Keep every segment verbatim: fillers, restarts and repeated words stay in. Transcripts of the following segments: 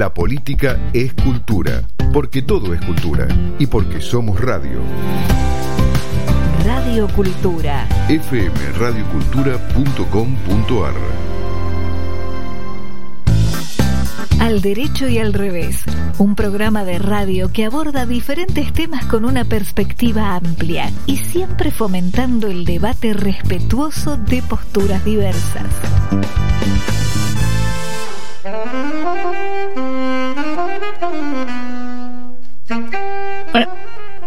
La política es cultura, porque todo es cultura y porque somos radio. Radio Cultura. f m radio cultura punto com punto a r. Al derecho y al revés, un programa de radio que aborda diferentes temas con una perspectiva amplia y siempre fomentando el debate respetuoso de posturas diversas. Bueno,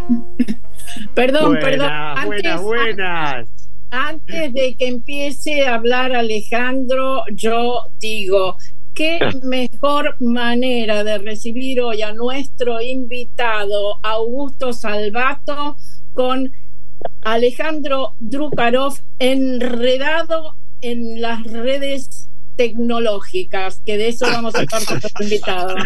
perdón, buena, perdón. Antes, buenas, buenas. Antes de que empiece a hablar Alejandro, yo digo, qué mejor manera de recibir hoy a nuestro invitado Augusto Salvato con Alejandro Drukarov enredado en las redes tecnológicas, que de eso vamos a estar con nuestro invitado.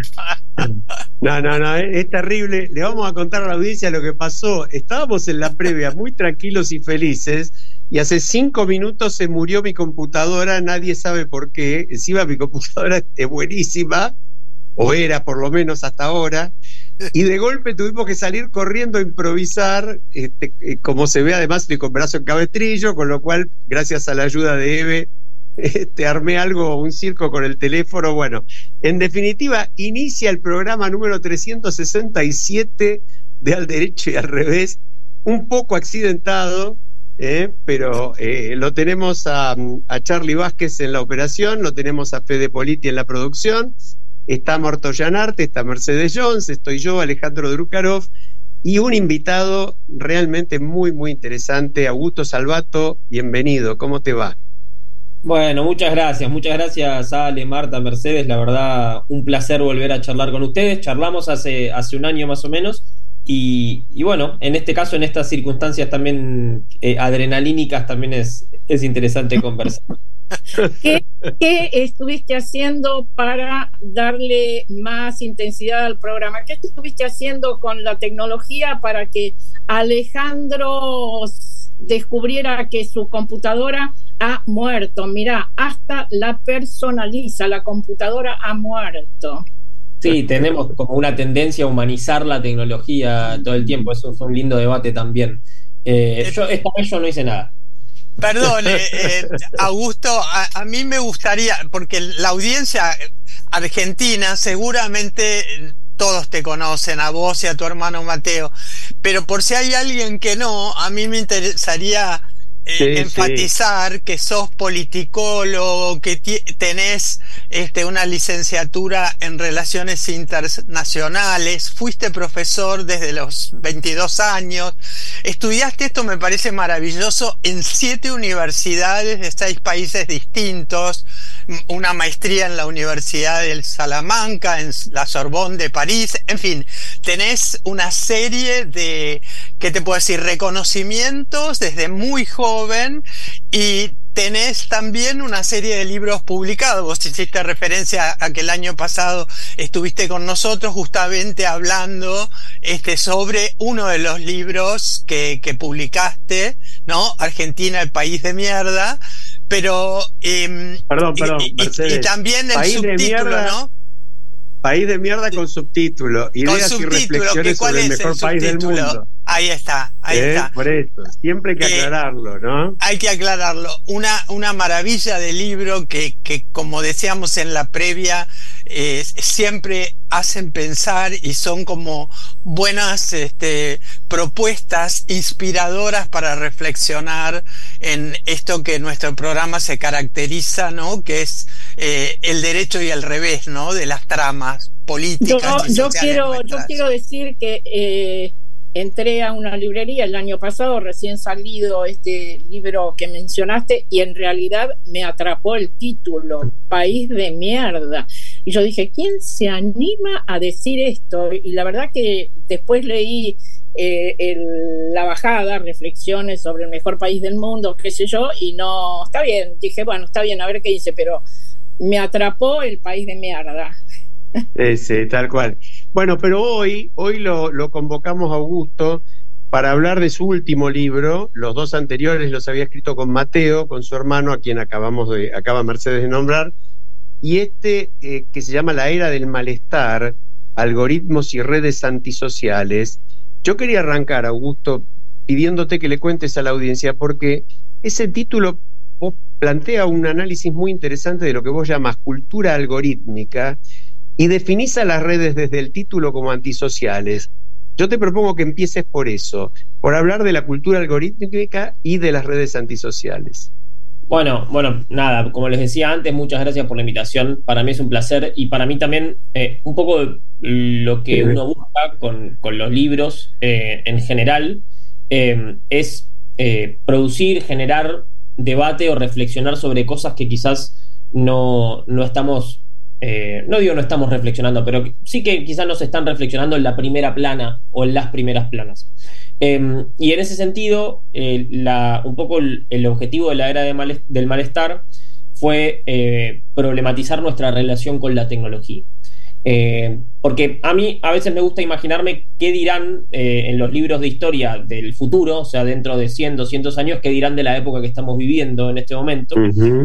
No, no, no, es, es terrible. Le vamos a contar a la audiencia lo que pasó. Estábamos en la previa muy tranquilos y felices y hace cinco minutos se murió mi computadora, nadie sabe por qué. Encima mi computadora es buenísima, o era por lo menos hasta ahora, y de golpe tuvimos que salir corriendo a improvisar, este, como se ve además estoy con brazo en cabestrillo, con lo cual gracias a la ayuda de Eve Este, armé algo, un circo con el teléfono. Bueno, en definitiva, inicia el programa número trescientos sesenta y siete de Al Derecho y al Revés, un poco accidentado, eh, pero eh, lo tenemos a, a Charlie Vázquez en la operación, lo tenemos a Fede Politi en la producción, está Marto Llanarte, está Mercedes Jones, estoy yo, Alejandro Drukarov, y un invitado realmente muy, muy interesante, Augusto Salvato. Bienvenido, ¿cómo te va? Bueno, muchas gracias, muchas gracias Ale, Marta, Mercedes, la verdad un placer volver a charlar con ustedes. Charlamos hace, hace un año más o menos y, y bueno, en este caso, en estas circunstancias también eh, adrenalínicas, también es, es interesante conversar. ¿Qué, ¿Qué estuviste haciendo para darle más intensidad al programa? ¿Qué estuviste haciendo con la tecnología para que Alejandro descubriera que su computadora ha muerto? Mirá, hasta la personaliza, la computadora ha muerto. Sí, tenemos como una tendencia a humanizar la tecnología todo el tiempo, eso es un lindo debate también. Eh, yo esta vez yo no hice nada. Perdón, eh, eh, Augusto, a, a mí me gustaría, porque la audiencia argentina seguramente todos te conocen, a vos y a tu hermano Mateo, pero por si hay alguien que no, a mí me interesaría eh, sí, enfatizar sí. que sos politicólogo, que t- tenés este, una licenciatura en Relaciones Internacionales, fuiste profesor desde los veintidós años, estudiaste, esto me parece maravilloso, en siete universidades de seis países distintos, una maestría en la Universidad de Salamanca, en la Sorbonne de París, en fin, tenés una serie de, ¿qué te puedo decir?, reconocimientos desde muy joven y tenés también una serie de libros publicados. Vos hiciste referencia a que el año pasado estuviste con nosotros justamente hablando este, sobre uno de los libros que, que publicaste, ¿no? Argentina, el país de mierda. Pero eh, perdón, perdón, y, y, y también el país subtítulo, mierda, ¿no? País de mierda con subtítulo, ideas y reflexiones sobre el mejor país del mundo. Ahí está, ahí ¿Eh? está. Por eso, siempre hay que aclararlo, eh, ¿no? Hay que aclararlo. Una, una maravilla de libro que, que, como decíamos en la previa, eh, siempre hacen pensar y son como buenas este, propuestas inspiradoras para reflexionar en esto que nuestro programa se caracteriza, ¿no? Que es eh, el derecho y el revés, ¿no? De las tramas políticas. Yo, yo quiero, yo quiero decir que eh, entré a una librería el año pasado, recién salido este libro que mencionaste, y en realidad me atrapó el título, País de Mierda. Y yo dije, ¿quién se anima a decir esto? Y la verdad que después leí eh, el, la bajada, reflexiones sobre el mejor país del mundo, qué sé yo, y no, está bien, dije, bueno, está bien, a ver qué dice, pero me atrapó el País de Mierda. Sí, sí, tal cual. Bueno, pero hoy, hoy lo, lo convocamos a Augusto para hablar de su último libro. Los dos anteriores los había escrito con Mateo, con su hermano, a quien acabamos de, acaba Mercedes de nombrar, y este eh, que se llama La Era del Malestar, algoritmos y redes antisociales. Yo quería arrancar, Augusto, pidiéndote que le cuentes a la audiencia, porque ese título plantea un análisis muy interesante de lo que vos llamas cultura algorítmica y definís a las redes desde el título como antisociales. Yo te propongo que empieces por eso, por hablar de la cultura algorítmica y de las redes antisociales. Bueno, bueno, nada, como les decía antes, muchas gracias por la invitación. Para mí es un placer y para mí también eh, un poco lo que uno busca con, con los libros eh, en general eh, es eh, producir, generar debate o reflexionar sobre cosas que quizás no, no estamos, eh, no digo no estamos reflexionando, pero sí que quizás no se están reflexionando en la primera plana o en las primeras planas. Eh, y en ese sentido, eh, la, un poco el, el objetivo de la era de mal, del malestar fue eh, problematizar nuestra relación con la tecnología. Eh, porque a mí a veces me gusta imaginarme qué dirán eh, en los libros de historia del futuro, o sea, dentro de cien, doscientos años, qué dirán de la época que estamos viviendo en este momento. Uh-huh.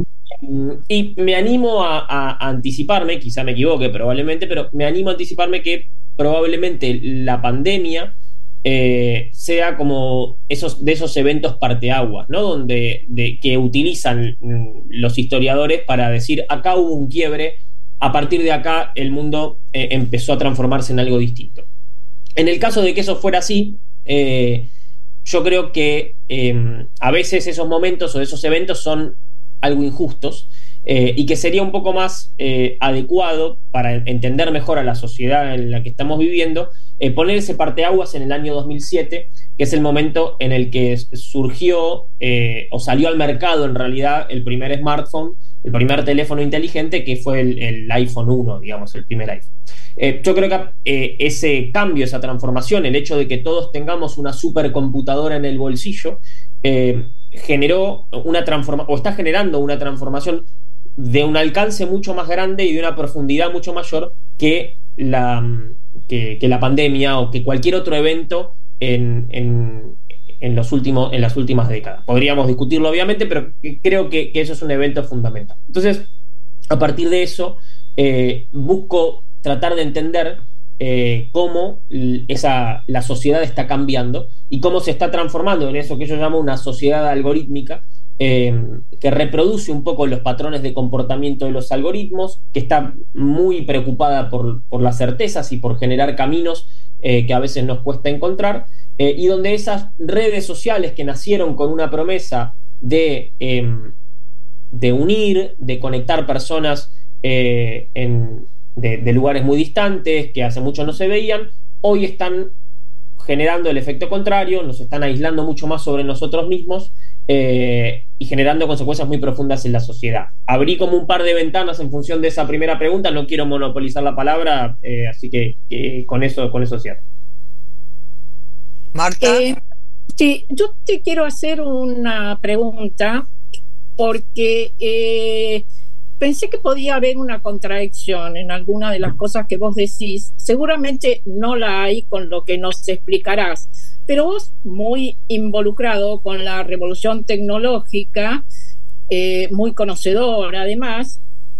Y me animo a, a, a anticiparme, quizá me equivoque probablemente, pero me animo a anticiparme que probablemente la pandemia eh, sea como esos, de esos eventos parteaguas, ¿no? Donde de, que utilizan los historiadores para decir, acá hubo un quiebre. A partir de acá el mundo eh, empezó a transformarse en algo distinto. En el caso de que eso fuera así, eh, yo creo que eh, a veces esos momentos o esos eventos son algo injustos eh, y que sería un poco más eh, adecuado para entender mejor a la sociedad en la que estamos viviendo, eh, poner ese parteaguas en el año dos mil siete, que es el momento en el que surgió eh, o salió al mercado en realidad el primer smartphone, el primer teléfono inteligente, que fue el, el iPhone uno, digamos, el primer iPhone. Eh, yo creo que eh, ese cambio, esa transformación, el hecho de que todos tengamos una supercomputadora en el bolsillo, eh, generó una transformación, o está generando una transformación de un alcance mucho más grande y de una profundidad mucho mayor que la, que, que la pandemia o que cualquier otro evento en, en En, los últimos, en las últimas décadas. Podríamos discutirlo obviamente, pero creo que, que eso es un evento fundamental. Entonces, a partir de eso, eh, busco tratar de entender eh, cómo esa, la sociedad está cambiando y cómo se está transformando en eso que yo llamo una sociedad algorítmica, eh, que reproduce un poco los patrones de comportamiento de los algoritmos, que está muy preocupada por, por las certezas y por generar caminos eh, que a veces nos cuesta encontrar. Eh, y donde esas redes sociales que nacieron con una promesa de, eh, de unir, de conectar personas eh, en, de, de lugares muy distantes, que hace mucho no se veían, hoy están generando el efecto contrario, nos están aislando mucho más sobre nosotros mismos eh, y generando consecuencias muy profundas en la sociedad. Abrí como un par de ventanas en función de esa primera pregunta, no quiero monopolizar la palabra, eh, así que eh, con eso, con eso cierro. Marta. Eh, sí, yo te quiero hacer una pregunta porque eh, pensé que podía haber una contradicción en alguna de las cosas que vos decís. Seguramente no la hay con lo que nos explicarás, pero vos, muy involucrado con la revolución tecnológica, eh, muy conocedor además,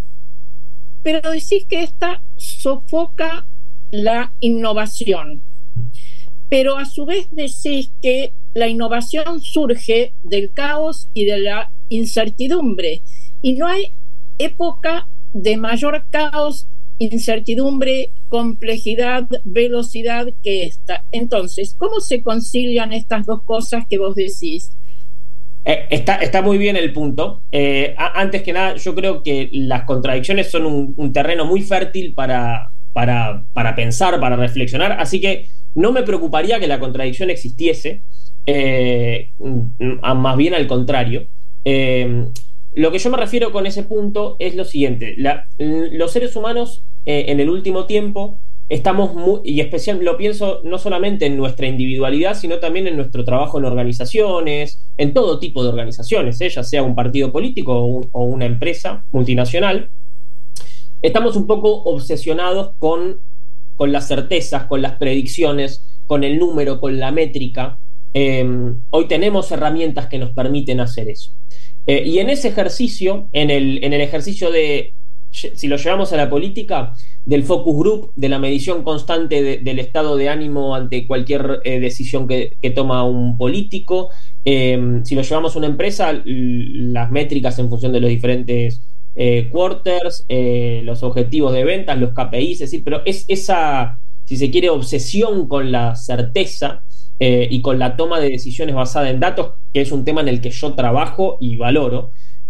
pero decís que esta sofoca la innovación. Pero a su vez decís que la innovación surge del caos y de la incertidumbre, y no hay época de mayor caos, incertidumbre, complejidad, velocidad que esta. Entonces, ¿cómo se concilian estas dos cosas que vos decís? Eh, está, está muy bien el punto. Eh, a, antes que nada, yo creo que las contradicciones son un, un terreno muy fértil para, para, para pensar, para reflexionar, así que no me preocuparía que la contradicción existiese, eh, más bien al contrario. Eh, lo que yo me refiero con ese punto es lo siguiente: la, los seres humanos eh, en el último tiempo estamos muy, y especial lo pienso no solamente en nuestra individualidad, sino también en nuestro trabajo en organizaciones, en todo tipo de organizaciones, ¿eh? Ya sea un partido político o, un, o una empresa multinacional. Estamos un poco obsesionados con con las certezas, con las predicciones, con el número, con la métrica. Eh, hoy tenemos herramientas que nos permiten hacer eso. Eh, y en ese ejercicio, en el, en el ejercicio de si lo llevamos a la política, del focus group, de la medición constante de, del estado de ánimo ante cualquier eh, decisión que, que toma un político. Eh, si lo llevamos a una empresa, las métricas en función de los diferentes eh, quarters, eh, los objetivos de ventas, los K P Is, es decir, pero es esa, si se quiere, obsesión con la certeza eh, y con la toma de decisiones basada en datos, que es un tema en el que yo trabajo y valoro.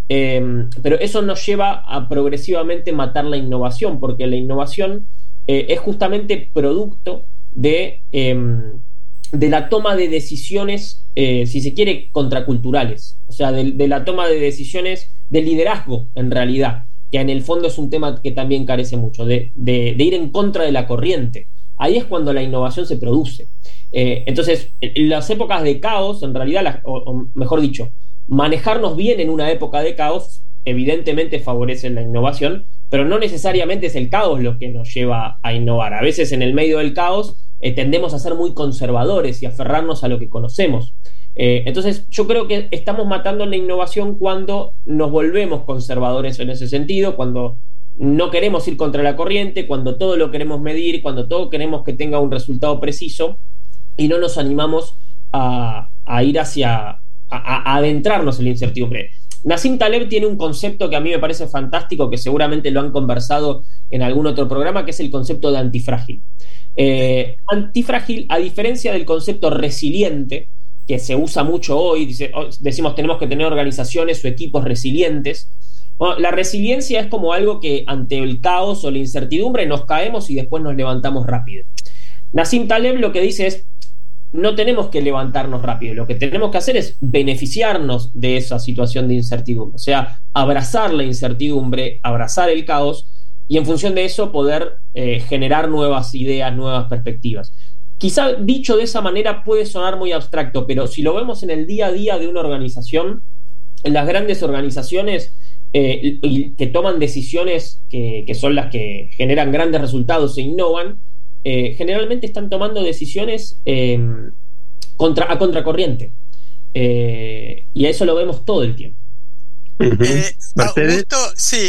Eh, pero eso nos lleva a progresivamente matar la innovación, porque la innovación eh, es justamente producto de, eh, de la toma de decisiones, eh, si se quiere, contraculturales, o sea, de, de la toma de decisiones de liderazgo, en realidad, que en el fondo es un tema que también carece mucho, de, de, de ir en contra de la corriente. Ahí es cuando la innovación se produce. Eh, entonces, en las épocas de caos, en realidad, la, o, o mejor dicho, manejarnos bien en una época de caos evidentemente favorece la innovación, pero no necesariamente es el caos lo que nos lleva a innovar. A veces en el medio del caos eh, tendemos a ser muy conservadores y aferrarnos a lo que conocemos. Eh, entonces yo creo que estamos matando la innovación cuando nos volvemos conservadores en ese sentido, cuando no queremos ir contra la corriente, cuando todo lo queremos medir, cuando todo queremos que tenga un resultado preciso y no nos animamos a, a ir hacia... A, a adentrarnos en la incertidumbre. Nassim Taleb tiene un concepto que a mí me parece fantástico, que seguramente lo han conversado en algún otro programa, que es el concepto de antifrágil. Eh, antifrágil, a diferencia del concepto resiliente, que se usa mucho hoy, dice, decimos tenemos que tener organizaciones o equipos resilientes. Bueno, la resiliencia es como algo que ante el caos o la incertidumbre nos caemos y después nos levantamos rápido. Nassim Taleb lo que dice es: no tenemos que levantarnos rápido, lo que tenemos que hacer es beneficiarnos de esa situación de incertidumbre, o sea, abrazar la incertidumbre, abrazar el caos y en función de eso poder eh, generar nuevas ideas, nuevas perspectivas. Quizá dicho de esa manera puede sonar muy abstracto, pero si lo vemos en el día a día de una organización, en las grandes organizaciones eh, y que toman decisiones que, que son las que generan grandes resultados e innovan, Eh, generalmente están tomando decisiones eh, contra, a contracorriente. Eh, y a eso lo vemos todo el tiempo. Eh, Augusto, sí.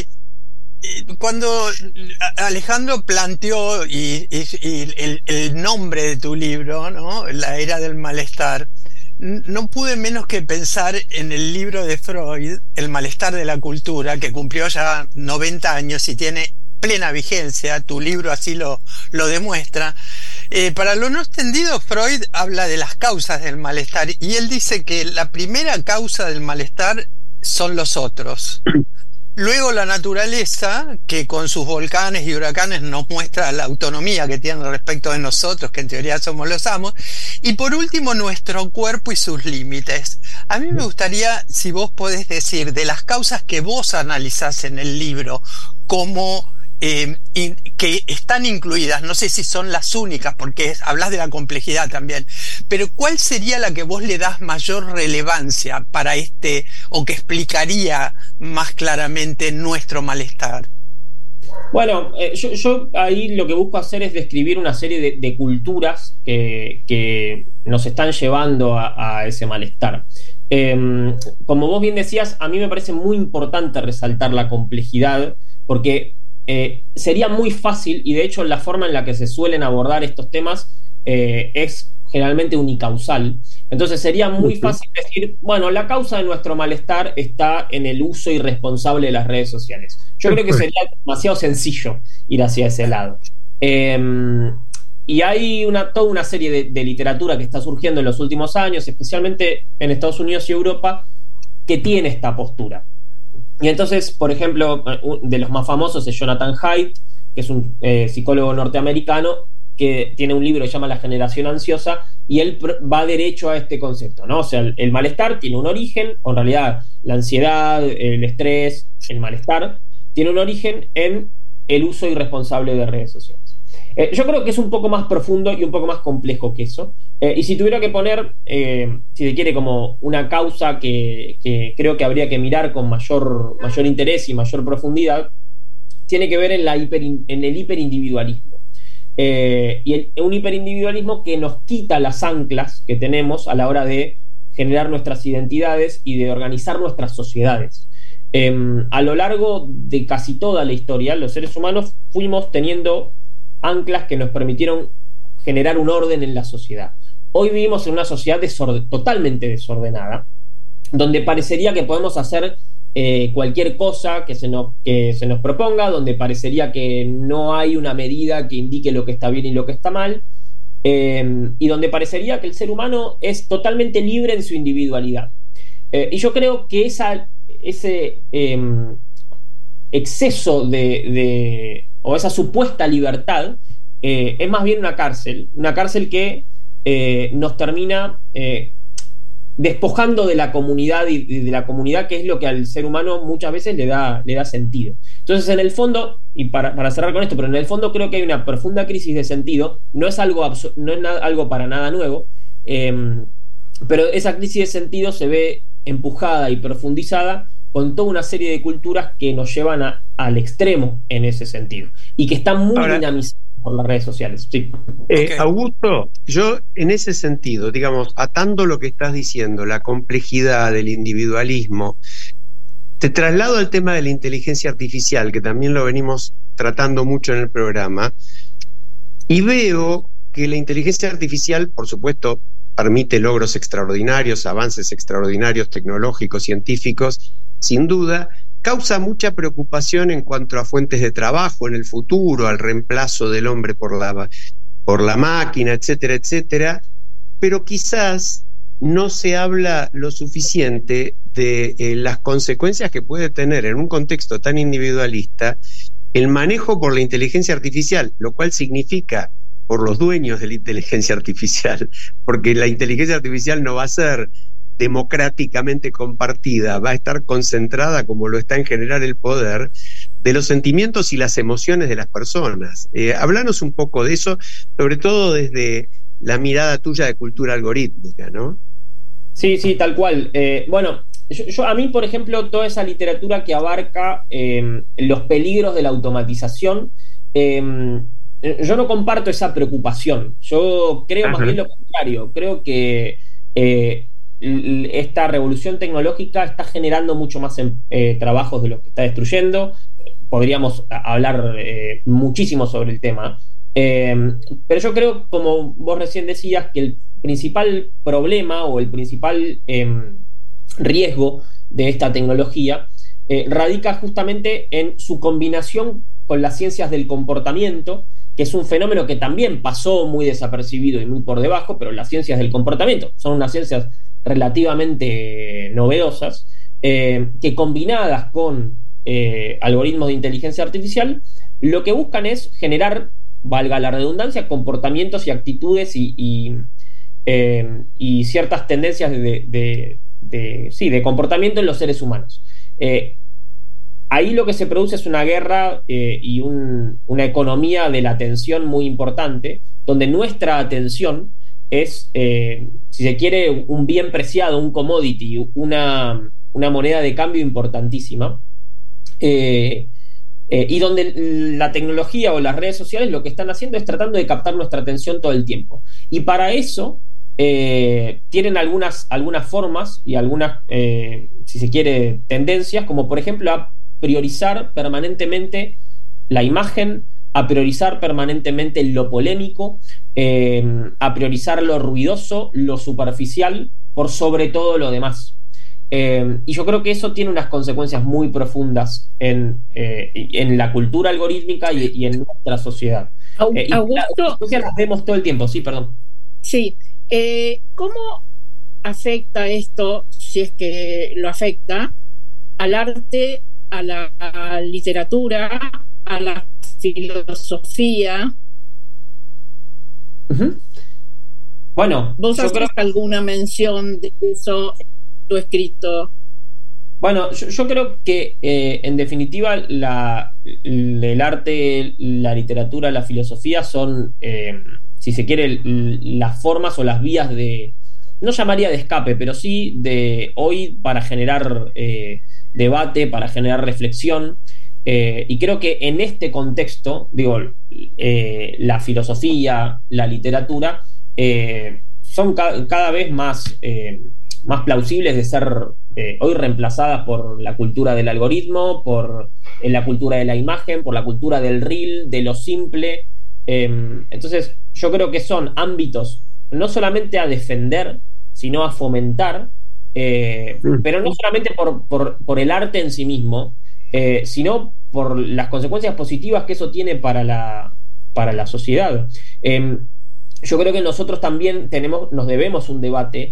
Cuando Alejandro planteó y, y, y el, el nombre de tu libro, ¿no? La era del malestar, no pude menos que pensar en el libro de Freud, El malestar de la cultura, que cumplió ya noventa años y tiene plena vigencia. Tu libro así lo, lo demuestra. Eh, para lo no extendido, Freud habla de las causas del malestar y él dice que la primera causa del malestar son los otros. Luego la naturaleza, que con sus volcanes y huracanes nos muestra la autonomía que tiene respecto de nosotros, que en teoría somos los amos. Y por último, nuestro cuerpo y sus límites. A mí me gustaría, si vos podés decir, de las causas que vos analizás en el libro, como Eh, in, que están incluidas, no sé si son las únicas, porque es, hablas de la complejidad también, pero ¿cuál sería la que vos le das mayor relevancia para este, o que explicaría más claramente nuestro malestar? Bueno, eh, yo, yo ahí lo que busco hacer es describir una serie de, de culturas que, que nos están llevando a, a ese malestar. Eh, como vos bien decías, a mí me parece muy importante resaltar la complejidad, porque Eh, sería muy fácil, y de hecho la forma en la que se suelen abordar estos temas eh, es generalmente unicausal. Entonces sería muy fácil decir, bueno, la causa de nuestro malestar está en el uso irresponsable de las redes sociales. Yo creo que sería demasiado sencillo ir hacia ese lado. Eh, y hay una, toda una serie de, de literatura que está surgiendo en los últimos años, especialmente en Estados Unidos y Europa, que tiene esta postura. Y entonces, por ejemplo, de los más famosos es Jonathan Haidt, que es un eh, psicólogo norteamericano que tiene un libro que se llama La generación ansiosa, y él va derecho a este concepto, ¿no? O sea, el, el malestar tiene un origen, o en realidad la ansiedad, el estrés, el malestar, tiene un origen en el uso irresponsable de redes sociales. Eh, yo creo que es un poco más profundo y un poco más complejo que eso. Eh, y si tuviera que poner, eh, si se quiere, como una causa que, que creo que habría que mirar con mayor, mayor interés y mayor profundidad, tiene que ver en, la hiper, en el hiperindividualismo. Eh, y el, un hiperindividualismo que nos quita las anclas que tenemos a la hora de generar nuestras identidades y de organizar nuestras sociedades. Eh, a lo largo de casi toda la historia, los seres humanos fuimos teniendo anclas que nos permitieron generar un orden en la sociedad. Hoy vivimos en una sociedad desorden, totalmente desordenada, donde parecería que podemos hacer eh, cualquier cosa que se, nos, que se nos proponga, donde parecería que no hay una medida que indique lo que está bien y lo que está mal, eh, y donde parecería que el ser humano es totalmente libre en su individualidad. Eh, y yo creo que esa, ese eh, exceso de, de, o esa supuesta libertad eh, es más bien una cárcel, una cárcel que eh, nos termina eh, despojando de la comunidad y de la comunidad, que es lo que al ser humano muchas veces le da, le da sentido. Entonces, en el fondo, y para, para cerrar con esto, pero en el fondo creo que hay una profunda crisis de sentido, no es algo, no es nada, algo para nada nuevo, eh, pero esa crisis de sentido se ve empujada y profundizada con toda una serie de culturas que nos llevan a, al extremo en ese sentido, y que están muy Ahora, dinamizadas por las redes sociales. Sí. Eh, okay. Augusto, yo en ese sentido, digamos, atando lo que estás diciendo, la complejidad del individualismo, te traslado al tema de la inteligencia artificial, que también lo venimos tratando mucho en el programa, y veo que la inteligencia artificial, por supuesto, permite logros extraordinarios, avances extraordinarios tecnológicos, científicos, sin duda, causa mucha preocupación en cuanto a fuentes de trabajo en el futuro, al reemplazo del hombre por la, por la máquina, etcétera, etcétera, pero quizás no se habla lo suficiente de eh, las consecuencias que puede tener en un contexto tan individualista el manejo por la inteligencia artificial, lo cual significa por los dueños de la inteligencia artificial, porque la inteligencia artificial no va a ser democráticamente compartida, va a estar concentrada, como lo está en general el poder, de los sentimientos y las emociones de las personas. Eh, háblanos un poco de eso, sobre todo desde la mirada tuya de cultura algorítmica, ¿no? Sí, sí, tal cual. Eh, bueno, yo, yo a mí, por ejemplo, toda esa literatura que abarca eh, los peligros de la automatización, eh, yo no comparto esa preocupación. Yo creo Ajá. más bien lo contrario. Creo que eh, esta revolución tecnológica está generando mucho más eh, trabajos de los que está destruyendo. Podríamos hablar eh, muchísimo sobre el tema, eh, pero yo creo, como vos recién decías, que el principal problema o el principal eh, riesgo de esta tecnología eh, radica justamente en su combinación con las ciencias del comportamiento, que es un fenómeno que también pasó muy desapercibido y muy por debajo, pero las ciencias del comportamiento son unas ciencias relativamente novedosas, eh, que combinadas con eh, algoritmos de inteligencia artificial, lo que buscan es generar, valga la redundancia, comportamientos y actitudes y, y, eh, y ciertas tendencias de, de, de, sí, de comportamiento en los seres humanos. Eh, ahí lo que se produce es una guerra eh, y un, una economía de la atención muy importante, donde nuestra atención es, eh, si se quiere, un bien preciado, un commodity, una, una moneda de cambio importantísima, eh, eh, y donde la tecnología o las redes sociales lo que están haciendo es tratando de captar nuestra atención todo el tiempo. Y para eso eh, tienen algunas, algunas formas y algunas, eh, si se quiere, tendencias, como por ejemplo a priorizar permanentemente la imagen, a priorizar permanentemente lo polémico, eh, a priorizar lo ruidoso, lo superficial, por sobre todo lo demás. Eh, y yo creo que eso tiene unas consecuencias muy profundas en, eh, en la cultura algorítmica y, y en nuestra sociedad. Eh, y Augusto, las, las vemos todo el tiempo, sí, perdón. Sí. Eh, ¿Cómo afecta esto, si es que lo afecta, al arte, a la a literatura, a la filosofía? Uh-huh. Bueno, ¿vos haces creo... alguna mención de eso en tu escrito? Bueno, yo, yo creo que eh, en definitiva la, el arte, la literatura, la filosofía son, eh, si se quiere, las formas o las vías de, no llamaría de escape, pero sí de hoy para generar eh, debate, para generar reflexión. Eh, y creo que en este contexto, digo, eh, la filosofía, la literatura, eh, son ca- cada vez más, eh, más plausibles de ser eh, hoy reemplazadas por la cultura del algoritmo, por eh, la cultura de la imagen, por la cultura del reel, de lo simple. Eh, entonces, yo creo que son ámbitos no solamente a defender, sino a fomentar, eh, pero no solamente por, por, por el arte en sí mismo, eh, sino por las consecuencias positivas que eso tiene para la, para la sociedad. Eh, yo creo que nosotros también tenemos, nos debemos un debate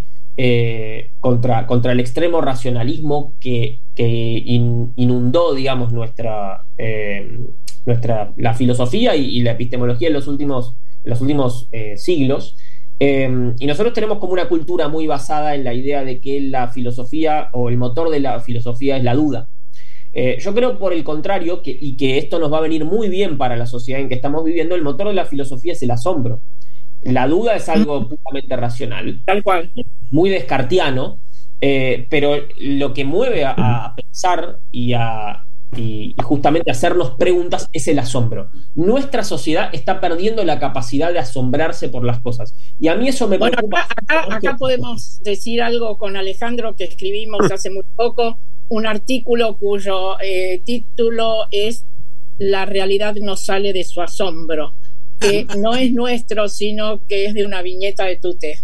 eh, contra, contra el extremo racionalismo que, que in, inundó, digamos, nuestra, eh, nuestra la filosofía y, y la epistemología en los últimos, en los últimos eh, siglos. Eh, y nosotros tenemos como una cultura muy basada en la idea de que la filosofía o el motor de la filosofía es la duda. Eh, yo creo, por el contrario, que, y que esto nos va a venir muy bien para la sociedad en que estamos viviendo, el motor de la filosofía es el asombro. La duda es algo puramente racional, tal cual, muy descartiano, eh, pero lo que mueve a, a pensar y a y, y justamente hacernos preguntas es el asombro. Nuestra sociedad está perdiendo la capacidad de asombrarse por las cosas, y a mí eso me bueno, preocupa. Acá, acá, acá podemos decir algo con Alejandro, que escribimos hace muy poco un artículo cuyo eh, título es "La realidad no sale de su asombro", que no es nuestro, sino que es de una viñeta de Tute.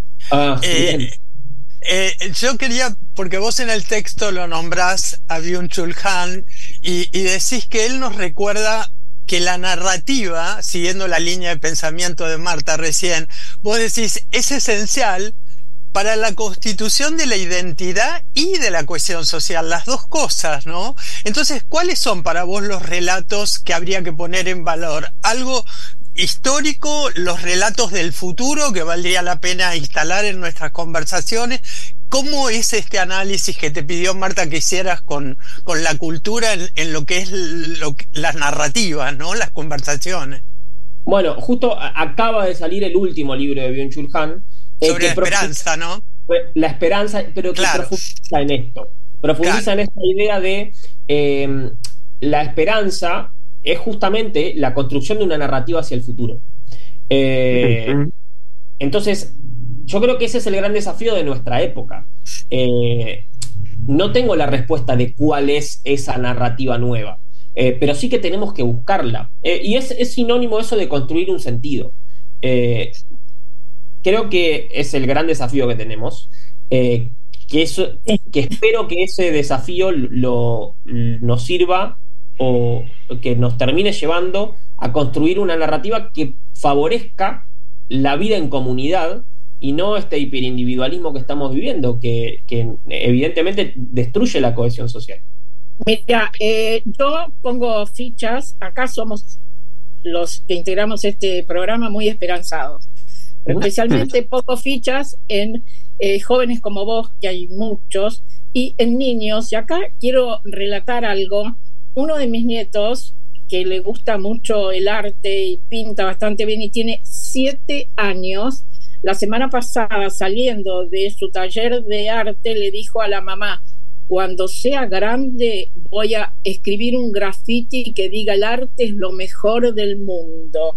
Ah, eh, eh, yo quería, porque vos en el texto lo nombrás a Byung-Chul Han y, y decís que él nos recuerda que la narrativa, siguiendo la línea de pensamiento de Marta recién, vos decís, es esencial para la constitución de la identidad y de la cohesión social, las dos cosas, ¿no? Entonces, ¿cuáles son para vos los relatos que habría que poner en valor? ¿Algo histórico, los relatos del futuro que valdría la pena instalar en nuestras conversaciones? ¿Cómo es este análisis que te pidió Marta que hicieras con, con la cultura en, en lo que es lo, las narrativas, ¿no? Las conversaciones. Bueno, justo acaba de salir el último libro de Byung-Chul Han, eh, sobre la esperanza, ¿no? La esperanza, pero que claro. profundiza en esto. Profundiza claro. en esta idea de eh, la esperanza es justamente la construcción de una narrativa hacia el futuro. Eh, uh-huh. Entonces, yo creo que ese es el gran desafío de nuestra época. Eh, no tengo la respuesta de cuál es esa narrativa nueva, eh, pero sí que tenemos que buscarla. Eh, y es, es sinónimo eso de construir un sentido. Eh, creo que es el gran desafío que tenemos. Eh, que, eso, que espero que ese desafío lo, nos sirva o que nos termine llevando a construir una narrativa que favorezca la vida en comunidad y no este hiperindividualismo que estamos viviendo, que, que evidentemente destruye la cohesión social. Mira, eh, yo pongo fichas, acá somos los que integramos este programa muy esperanzados. Especialmente pongo fichas en eh, jóvenes como vos, que hay muchos, y en niños, y acá quiero relatar algo. Uno de mis nietos, que le gusta mucho el arte y pinta bastante bien y tiene siete años, la semana pasada, saliendo de su taller de arte, le dijo a la mamá: cuando sea grande voy a escribir un graffiti que diga el arte es lo mejor del mundo.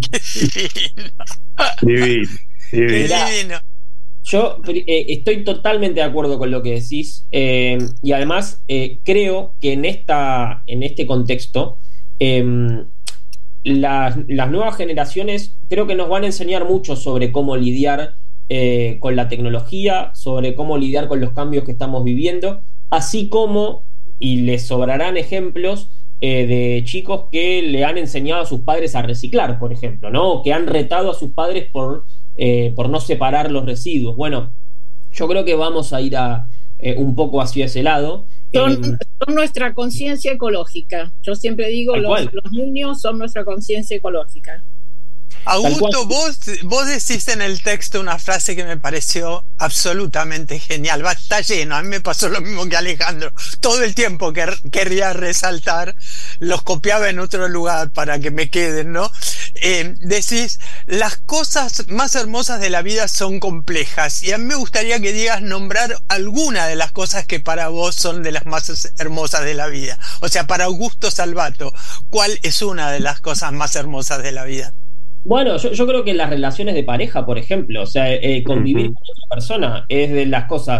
Divino, divino. Divino. Yo eh, estoy totalmente de acuerdo con lo que decís, eh, y además eh, creo que en, esta, en este contexto eh, las, las nuevas generaciones creo que nos van a enseñar mucho sobre cómo lidiar eh, con la tecnología, sobre cómo lidiar con los cambios que estamos viviendo, así como, y les sobrarán ejemplos eh, de chicos que le han enseñado a sus padres a reciclar, por ejemplo, ¿no? Que han retado a sus padres por Eh, por no separar los residuos. Bueno, yo creo que vamos a ir a, eh, un poco hacia ese lado. Son, eh, son nuestra conciencia ecológica. Yo siempre digo, los, los niños son nuestra conciencia ecológica. Augusto, vos, vos decís en el texto una frase que me pareció absolutamente genial. Va, está lleno, a mí me pasó lo mismo que Alejandro. Todo el tiempo que querría resaltar, los copiaba en otro lugar para que me queden, ¿no? Eh, decís, las cosas más hermosas de la vida son complejas, y a mí me gustaría que digas nombrar alguna de las cosas que para vos son de las más hermosas de la vida. O sea, para Augusto Salvato, ¿cuál es una de las cosas más hermosas de la vida? Bueno, yo, yo creo que las relaciones de pareja, por ejemplo, o sea, eh, convivir uh-huh. con otra persona es de las cosas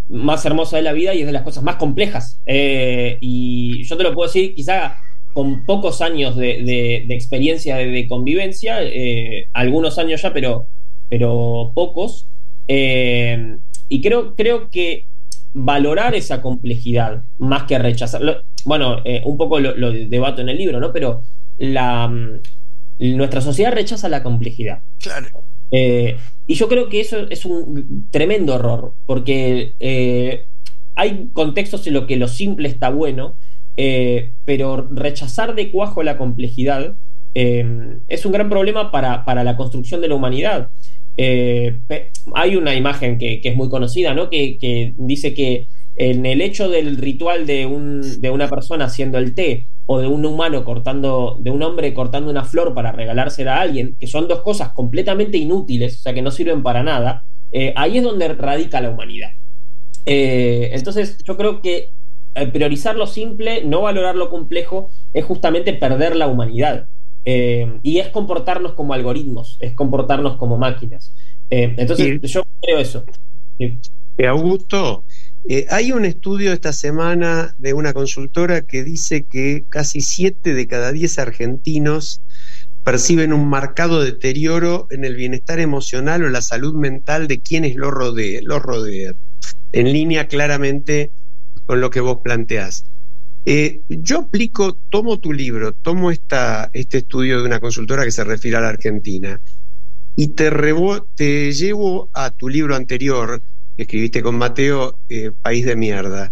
más hermosa de la vida y es de las cosas más complejas. Eh, y yo te lo puedo decir, quizá con pocos años de, de, de experiencia de, de convivencia, eh, algunos años ya, pero, pero pocos. Eh, y creo, creo que valorar esa complejidad más que rechazarlo, bueno, eh, un poco lo, lo debato en el libro, ¿no? Pero la, nuestra sociedad rechaza la complejidad. Claro. Eh, y yo creo que eso es un tremendo error, porque eh, hay contextos en los que lo simple está bueno, eh, pero rechazar de cuajo la complejidad eh, es un gran problema para, para la construcción de la humanidad. Eh, hay una imagen que, que es muy conocida, ¿no? que, que dice que en el hecho del ritual de, un, de una persona haciendo el té, o de un humano cortando, de un hombre cortando una flor para regalársela a alguien, que son dos cosas completamente inútiles, o sea, que no sirven para nada, eh, ahí es donde radica la humanidad. Eh, entonces, yo creo que priorizar lo simple, no valorar lo complejo, es justamente perder la humanidad. Eh, y es comportarnos como algoritmos, es comportarnos como máquinas. Eh, entonces, sí. Yo creo eso. Sí. Augusto, eh, hay un estudio esta semana de una consultora que dice que casi siete de cada diez argentinos perciben un marcado deterioro en el bienestar emocional o la salud mental de quienes los rodean, los rodean, en línea claramente con lo que vos planteás. Eh, yo aplico, tomo tu libro, tomo esta, este estudio de una consultora que se refiere a la Argentina y te, rebo, te llevo a tu libro anterior que escribiste con Mateo, eh, País de Mierda.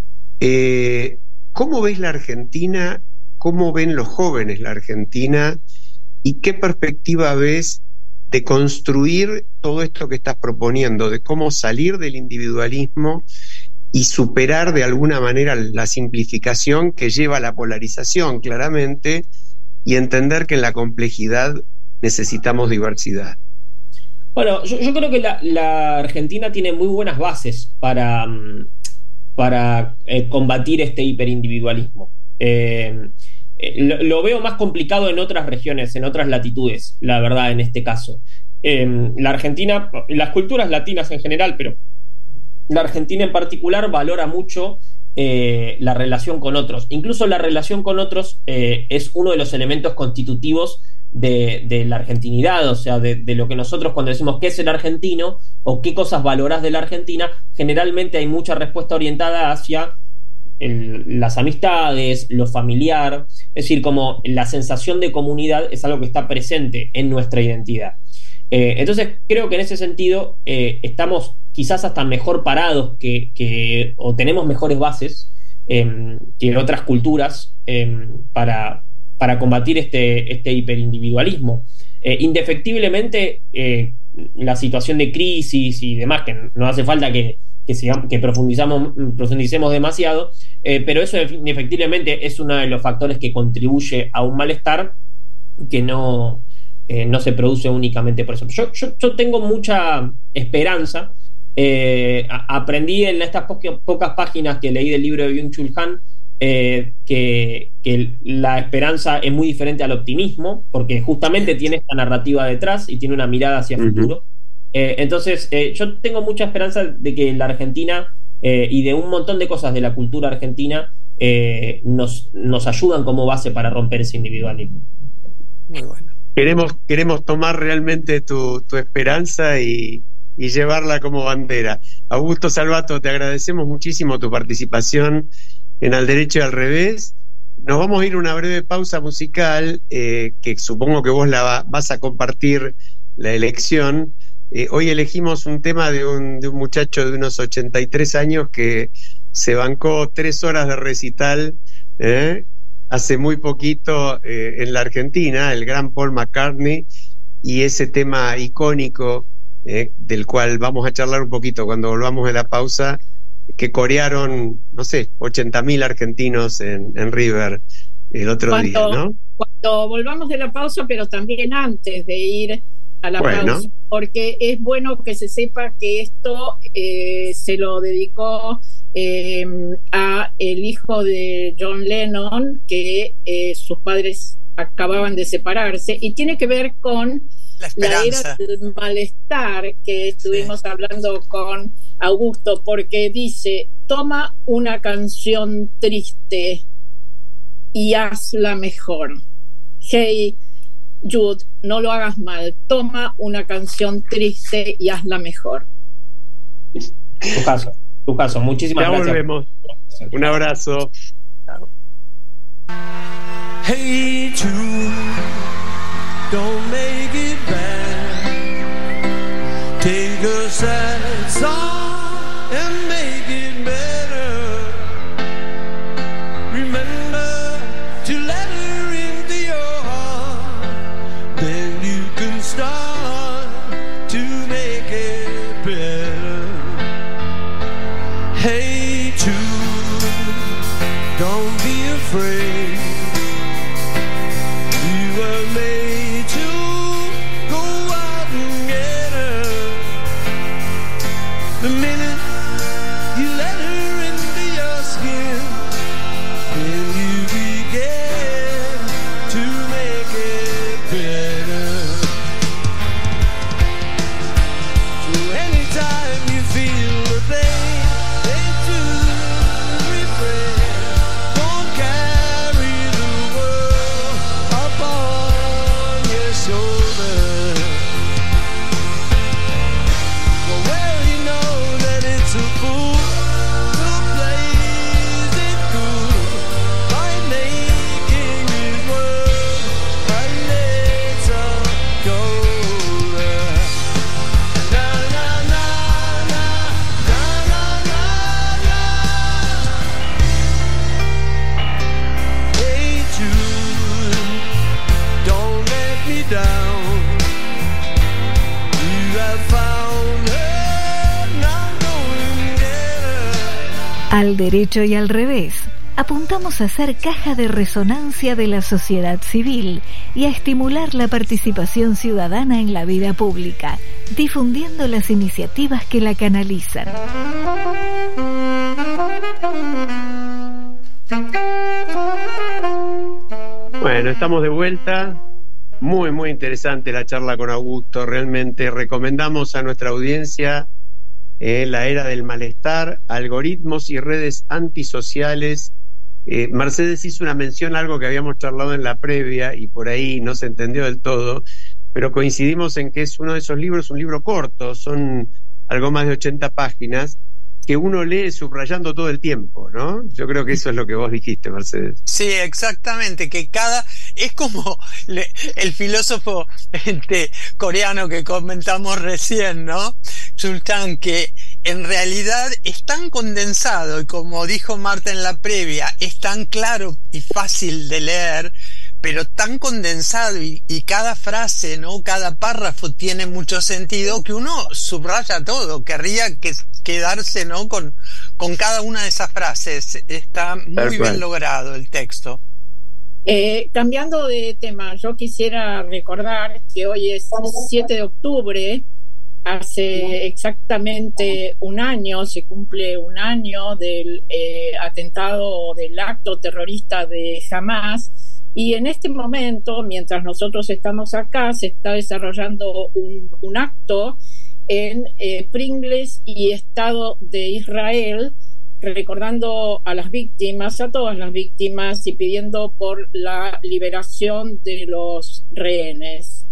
Eh, ¿Cómo ves la Argentina? ¿Cómo ven los jóvenes la Argentina? ¿Y qué perspectiva ves de construir todo esto que estás proponiendo, de cómo salir del individualismo y superar de alguna manera la simplificación que lleva a la polarización, claramente, y entender que en la complejidad necesitamos diversidad? Bueno, yo, yo creo que la, la Argentina tiene muy buenas bases para, para eh, combatir este hiperindividualismo. Eh, eh, lo, lo veo más complicado en otras regiones, en otras latitudes, la verdad, en este caso. Eh, la Argentina, las culturas latinas en general, pero la Argentina en particular valora mucho eh, la relación con otros. Incluso la relación con otros eh, es uno de los elementos constitutivos de, de la argentinidad, o sea, de, de lo que nosotros cuando decimos qué es el argentino o qué cosas valorás de la Argentina, generalmente hay mucha respuesta orientada hacia el, las amistades, lo familiar, es decir, como la sensación de comunidad es algo que está presente en nuestra identidad. Eh, entonces creo que en ese sentido eh, estamos quizás hasta mejor parados que, que o tenemos mejores bases eh, que en otras culturas eh, para, para combatir este, este hiperindividualismo. Eh, indefectiblemente eh, la situación de crisis y demás, que no hace falta que, que, sigamos, que profundizamos, profundicemos demasiado, eh, pero eso indefectiblemente es uno de los factores que contribuye a un malestar que no... Eh, no se produce únicamente por eso. Yo, yo, yo tengo mucha esperanza. Eh, a, aprendí en estas po pocas páginas que leí del libro de Byung-Chul Han eh, que, que la esperanza es muy diferente al optimismo, porque justamente tiene esta narrativa detrás y tiene una mirada hacia el uh-huh. futuro. Eh, entonces, eh, yo tengo mucha esperanza de que la Argentina eh, y de un montón de cosas de la cultura argentina eh, nos, nos ayudan como base para romper ese individualismo. Muy bueno. Queremos, queremos tomar realmente tu, tu esperanza y, y llevarla como bandera. Augusto Salvato, te agradecemos muchísimo tu participación en Al Derecho y al Revés. Nos vamos a ir a una breve pausa musical, eh, que supongo que vos la va, vas a compartir la elección. Eh, hoy elegimos un tema de un, de un muchacho de unos ochenta y tres años que se bancó tres horas de recital, ¿eh? hace muy poquito eh, en la Argentina, el gran Paul McCartney, y ese tema icónico eh, del cual vamos a charlar un poquito cuando volvamos de la pausa, que corearon, no sé, ochenta mil argentinos en, en River el otro cuando, día, ¿no? Cuando volvamos de la pausa, pero también antes de ir a la bueno. pausa, porque es bueno que se sepa que esto eh, se lo dedicó eh, a el hijo de John Lennon, que eh, sus padres acababan de separarse, y tiene que ver con la, la era del malestar que estuvimos sí. hablando con Augusto, porque dice: toma una canción triste y hazla mejor. Hey Jude, no lo hagas mal, toma una canción triste y hazla mejor. Tu caso, tu caso, muchísimas ya gracias. Volvemos. Un abrazo. Chao. Hey Jude, don't make it bad. Take a sad song and make it better. Remember to let her into your heart. Then you can start to make it better. Hey Jude, don't be afraid. You were made to go out and get her. The minute you let her into your skin, then you begin to make it better. So anytime you feel the pain, they do refrain. Don't carry the world upon your shoulder. Well, well, you know that it's a fool who plays it cool by making it work a little colder. Na na na na na na na na. Hey Jude, don't let me down. You have found her, now go and get her. Al derecho y al revés, apuntamos a ser caja de resonancia de la sociedad civil y a estimular la participación ciudadana en la vida pública, difundiendo las iniciativas que la canalizan. Bueno, estamos de vuelta. Muy, muy interesante la charla con Augusto. Realmente recomendamos a nuestra audiencia eh, La era del malestar, algoritmos y redes antisociales. Eh, Mercedes hizo una mención a algo que habíamos charlado en la previa y por ahí no se entendió del todo, pero coincidimos en que es uno de esos libros, un libro corto, son algo más de ochenta páginas, que uno lee subrayando todo el tiempo, ¿no? Yo creo que eso es lo que vos dijiste, Mercedes. Sí, exactamente, que cada... Es como le, el filósofo este, coreano que comentamos recién, ¿no? Sultán, que en realidad es tan condensado y como dijo Marta en la previa, es tan claro y fácil de leer, pero tan condensado y, y cada frase, ¿no? Cada párrafo tiene mucho sentido que uno subraya todo, querría que, quedarse, ¿no? Con, con cada una de esas frases. Está muy bien logrado el texto. Eh, cambiando de tema, yo quisiera recordar que hoy es siete de octubre, hace exactamente un año, se cumple un año del eh, atentado, del acto terrorista de Hamás. Y en este momento, mientras nosotros estamos acá, se está desarrollando un, un acto en eh, Pringles y Estado de Israel, recordando a las víctimas, a todas las víctimas, y pidiendo por la liberación de los rehenes.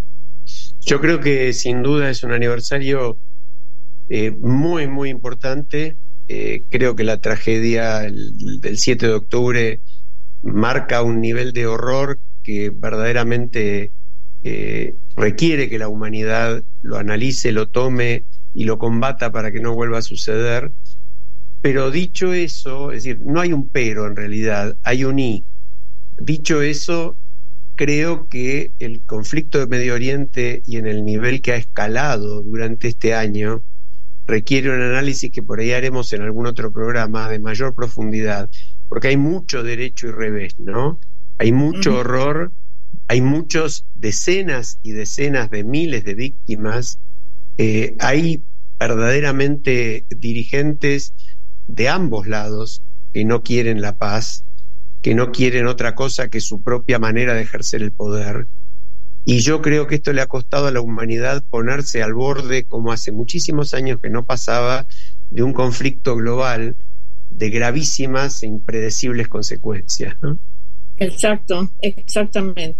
Yo creo que sin duda es un aniversario eh, muy, muy importante. Eh, creo que la tragedia el, del siete de octubre marca un nivel de horror que verdaderamente eh, requiere que la humanidad lo analice, lo tome y lo combata para que no vuelva a suceder. Pero dicho eso, es decir, no hay un pero en realidad, hay un y. Dicho eso, creo que el conflicto de Medio Oriente y en el nivel que ha escalado durante este año requiere un análisis que por ahí haremos en algún otro programa de mayor profundidad, porque hay mucho derecho y revés, ¿no? Hay mucho uh-huh. horror hay muchos, decenas y decenas de miles de víctimas, eh, hay verdaderamente dirigentes de ambos lados que no quieren la paz, que no quieren otra cosa que su propia manera de ejercer el poder. Y yo creo que esto le ha costado a la humanidad ponerse al borde, como hace muchísimos años que no pasaba, de un conflicto global de gravísimas e impredecibles consecuencias, ¿no? Exacto, exactamente.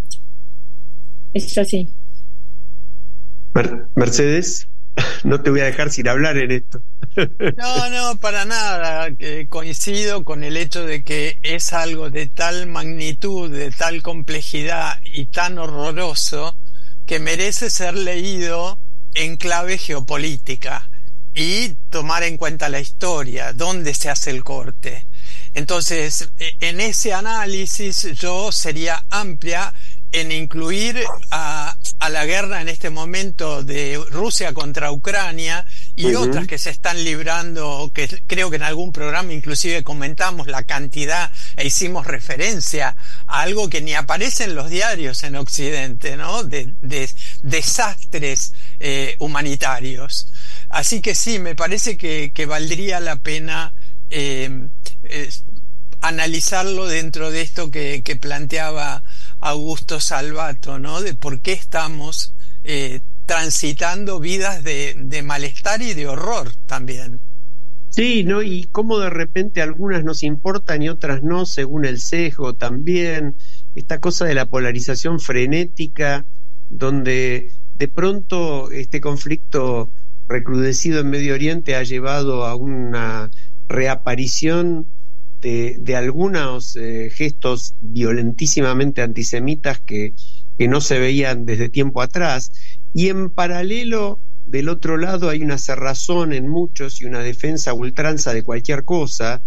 Es así. Mer- Mercedes, no te voy a dejar sin hablar en esto. No, no, para nada. Que coincido con el hecho de que es algo de tal magnitud, de tal complejidad y tan horroroso que merece ser leído en clave geopolítica y tomar en cuenta la historia, dónde se hace el corte. Entonces, en ese análisis yo sería amplia en incluir a, a la guerra en este momento de Rusia contra Ucrania y uh-huh. otras que se están librando, que creo que en algún programa inclusive comentamos la cantidad e hicimos referencia a algo que ni aparece en los diarios en Occidente, ¿no? De, de desastres eh, humanitarios. Así que sí, me parece que, que valdría la pena eh, eh, analizarlo dentro de esto que, que planteaba Augusto Salvato, ¿no? De por qué estamos eh, transitando vidas de, de malestar y de horror también. Sí, ¿no? Y cómo de repente algunas nos importan y otras no, según el sesgo también. Esta cosa de la polarización frenética, donde de pronto este conflicto recrudecido en Medio Oriente ha llevado a una reaparición de, de algunos eh, gestos violentísimamente antisemitas que, que no se veían desde tiempo atrás, y en paralelo del otro lado hay una cerrazón en muchos y una defensa a ultranza de cualquier cosa,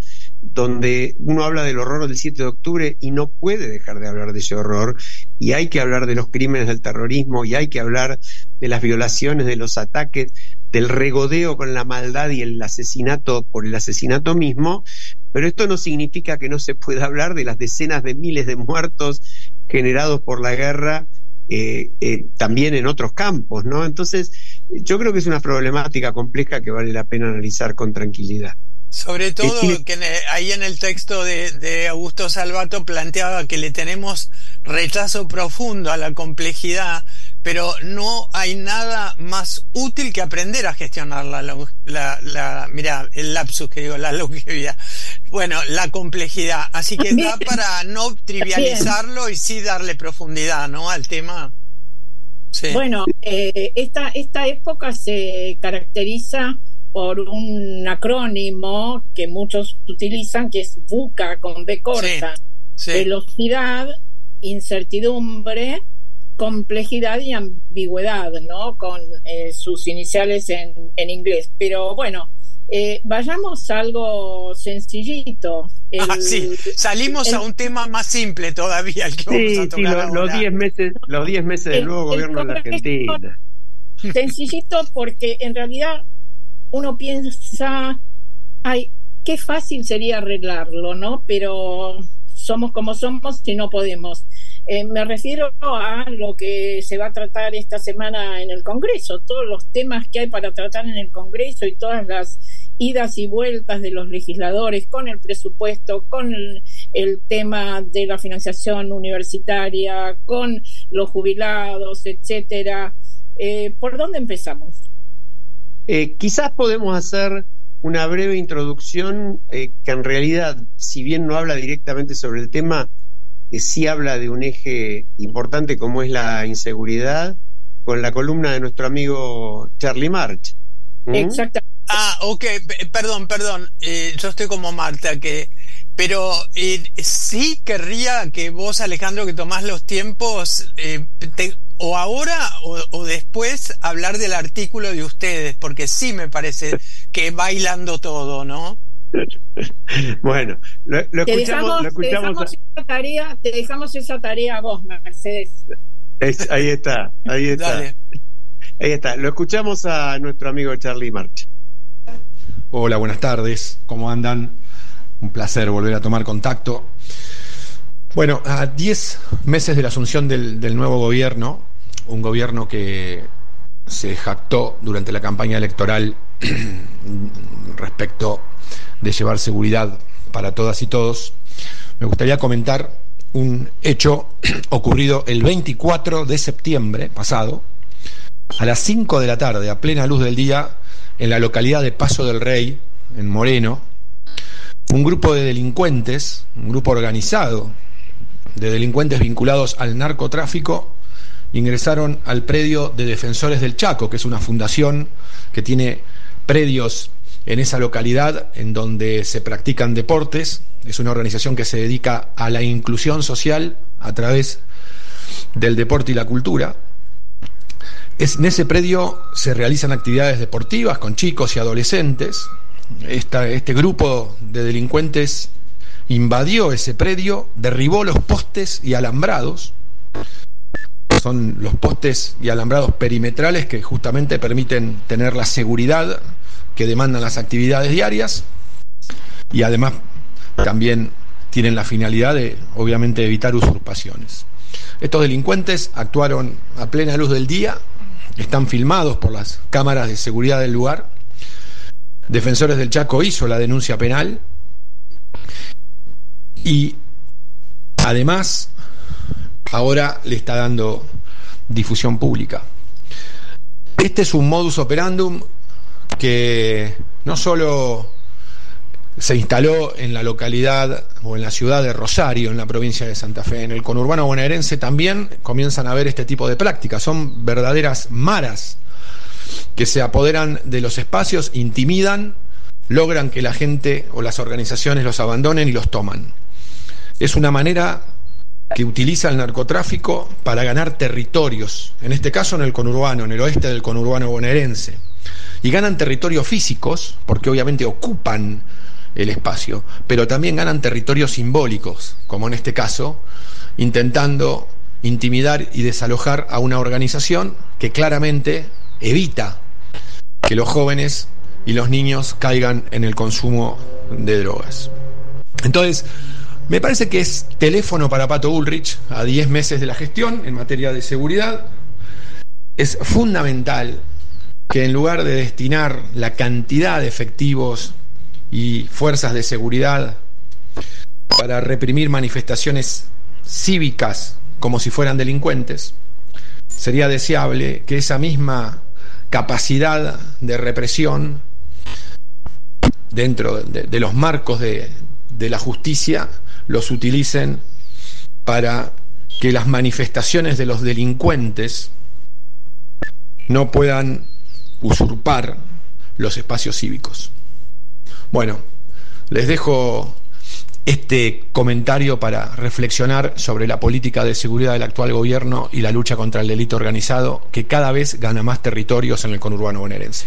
donde uno habla del horror del siete de octubre y no puede dejar de hablar de ese horror, y hay que hablar de los crímenes del terrorismo, y hay que hablar de las violaciones, de los ataques, del regodeo con la maldad y el asesinato por el asesinato mismo. Pero esto no significa que no se pueda hablar de las decenas de miles de muertos generados por la guerra eh, eh, también en otros campos, ¿no? Entonces, yo creo que es una problemática compleja que vale la pena analizar con tranquilidad. Sobre todo que ahí en el texto de, de Augusto Salvato planteaba que le tenemos rechazo profundo a la complejidad, pero no hay nada más útil que aprender a gestionar la, la, la, la mira, el lapsus que digo, la longevidad. Bueno, la complejidad. Así que da para no trivializarlo y sí darle profundidad, ¿no? Al tema. Sí. Bueno, eh, esta, esta época se caracteriza por un acrónimo que muchos utilizan, que es VUCA con B corta. Sí, sí. Velocidad, incertidumbre, complejidad y ambigüedad, ¿no? Con eh, sus iniciales en, en inglés. Pero bueno, eh, vayamos a algo sencillito. El, ah, sí, salimos el, a un tema más simple todavía. El que sí, vamos a sí, lo, los diez meses, los diez meses del nuevo gobierno de la Argentina. Sencillito porque en realidad uno piensa, ay, qué fácil sería arreglarlo, ¿no? Pero somos como somos y no podemos. Eh, me refiero a lo que se va a tratar esta semana en el Congreso, todos los temas que hay para tratar en el Congreso y todas las idas y vueltas de los legisladores con el presupuesto, con el, el tema de la financiación universitaria, con los jubilados, etcétera. Eh, ¿Por dónde empezamos? Eh, quizás podemos hacer una breve introducción eh, que en realidad, si bien no habla directamente sobre el tema, eh, sí habla de un eje importante como es la inseguridad, con la columna de nuestro amigo Charlie March. ¿Mm? Exactamente. Ah, ok, P- perdón, perdón, eh, yo estoy como Marta, que pero eh, sí querría que vos, Alejandro, que tomás los tiempos, eh, te, o ahora o, o después, hablar del artículo de ustedes, porque sí me parece que va hilando todo, ¿no? Bueno, lo, lo te escuchamos, dejamos, lo escuchamos te dejamos a... esa tarea, te dejamos esa tarea a vos, Mercedes. Es, ahí está, ahí está. Dale. Ahí está, lo escuchamos a nuestro amigo Charlie March. Hola, buenas tardes, ¿cómo andan? Un placer volver a tomar contacto. Bueno, a diez meses de la asunción del, del nuevo gobierno, un gobierno que se jactó durante la campaña electoral respecto de llevar seguridad para todas y todos, me gustaría comentar un hecho ocurrido el veinticuatro de septiembre pasado, a las cinco de la tarde, a plena luz del día, en la localidad de Paso del Rey, en Moreno. Un grupo de delincuentes, un grupo organizado de delincuentes vinculados al narcotráfico, ingresaron al predio de Defensores del Chaco, que es una fundación que tiene predios en esa localidad en donde se practican deportes. Es una organización que se dedica a la inclusión social a través del deporte y la cultura. Es, en ese predio se realizan actividades deportivas con chicos y adolescentes. Esta, este grupo de delincuentes invadió ese predio, derribó los postes y alambrados. Son los postes y alambrados perimetrales que justamente permiten tener la seguridad que demandan las actividades diarias, y además también tienen la finalidad de, obviamente, evitar usurpaciones. Estos delincuentes actuaron a plena luz del día, están filmados por las cámaras de seguridad del lugar. Defensores del Chaco hizo la denuncia penal y además ahora le está dando difusión pública. Este es un modus operandum que no solo se instaló en la localidad o en la ciudad de Rosario, en la provincia de Santa Fe. En el conurbano bonaerense también comienzan a ver este tipo de prácticas. Son verdaderas maras que se apoderan de los espacios, intimidan, logran que la gente o las organizaciones los abandonen y los toman. Es una manera que utiliza el narcotráfico para ganar territorios, en este caso en el conurbano, en el oeste del conurbano bonaerense. Y ganan territorios físicos, porque obviamente ocupan el espacio, pero también ganan territorios simbólicos, como en este caso, intentando intimidar y desalojar a una organización que claramente evita que los jóvenes y los niños caigan en el consumo de drogas. Entonces, me parece que es teléfono para Pato Bullrich a diez meses de la gestión en materia de seguridad. Es fundamental que en lugar de destinar la cantidad de efectivos y fuerzas de seguridad para reprimir manifestaciones cívicas como si fueran delincuentes, sería deseable que esa misma capacidad de represión dentro de, de los marcos de, de la justicia los utilicen para que las manifestaciones de los delincuentes no puedan usurpar los espacios cívicos. Bueno, les dejo este comentario para reflexionar sobre la política de seguridad del actual gobierno y la lucha contra el delito organizado, que cada vez gana más territorios en el conurbano bonaerense.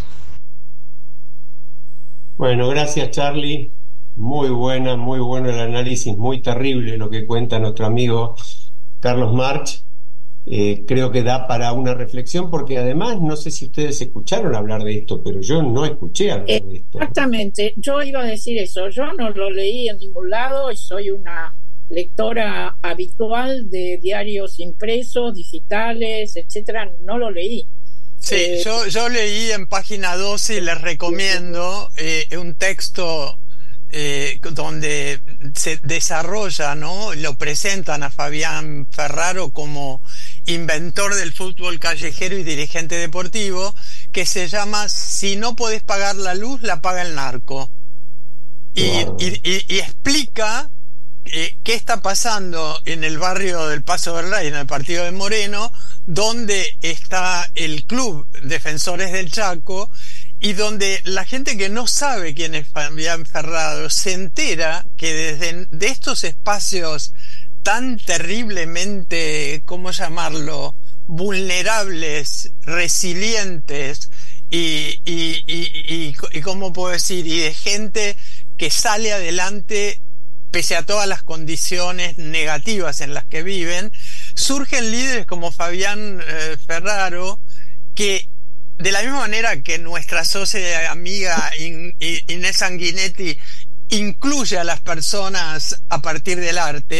Bueno, gracias, Charlie. Muy buena, muy bueno el análisis, muy terrible lo que cuenta nuestro amigo Carlos March. Eh, creo que da para una reflexión, porque además no sé si ustedes escucharon hablar de esto, pero yo no escuché hablar eh, de esto. Exactamente, yo iba a decir eso. Yo no lo leí en ningún lado y soy una lectora habitual de diarios impresos, digitales, etcétera. No lo leí. Sí, eh, yo, yo leí en página doce y les recomiendo eh, un texto Eh, donde se desarrolla, ¿no? Lo presentan a Fabián Ferraro como inventor del fútbol callejero y dirigente deportivo, que se llama Si no podés pagar la luz, la paga el narco. Y, wow. y, y, y explica eh, qué está pasando en el barrio del Paso del Rey, en el partido de Moreno, donde está el club Defensores del Chaco, y donde la gente que no sabe quién es Fabián Ferraro se entera que desde de estos espacios tan terriblemente, ¿cómo llamarlo?, vulnerables, resilientes y, y, y, y, y ¿cómo puedo decir?, y de gente que sale adelante pese a todas las condiciones negativas en las que viven, surgen líderes como Fabián eh, Ferraro, que de la misma manera que nuestra socia amiga Inés Sanguinetti incluye a las personas a partir del arte,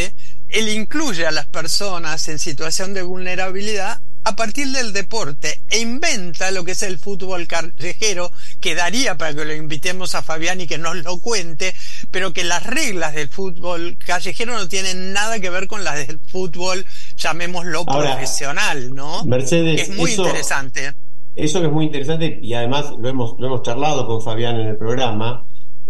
él incluye a las personas en situación de vulnerabilidad a partir del deporte e inventa lo que es el fútbol callejero, que daría para que lo invitemos a Fabián y que nos lo cuente, pero que las reglas del fútbol callejero no tienen nada que ver con las del fútbol, llamémoslo Ahora, profesional, ¿no? Mercedes, es muy eso, interesante. Eso que es muy interesante, y además lo hemos, lo hemos charlado con Fabián en el programa,